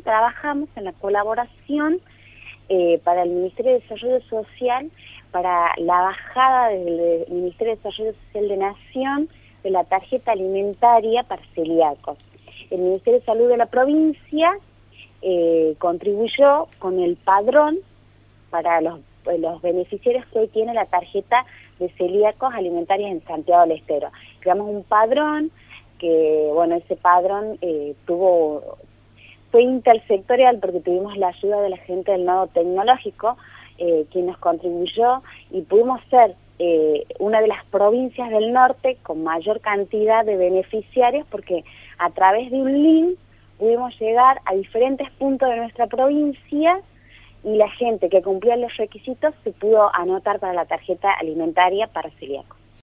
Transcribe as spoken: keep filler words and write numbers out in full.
trabajamos en la colaboración eh, para el Ministerio de Desarrollo Social, para la bajada del Ministerio de Desarrollo Social de Nación de la tarjeta alimentaria para celíacos. El Ministerio de Salud de la provincia eh, contribuyó con el padrón para los, los beneficiarios que hoy tiene la tarjeta de celíacos alimentarios en Santiago del Estero. Creamos un padrón que, bueno, ese padrón eh, tuvo, fue intersectorial porque tuvimos la ayuda de la gente del Nodo Tecnológico, eh, quien nos contribuyó y pudimos ser eh, una de las provincias del norte con mayor cantidad de beneficiarios porque a través de un link pudimos llegar a diferentes puntos de nuestra provincia y la gente que cumplía los requisitos se pudo anotar para la tarjeta alimentaria para celíacos.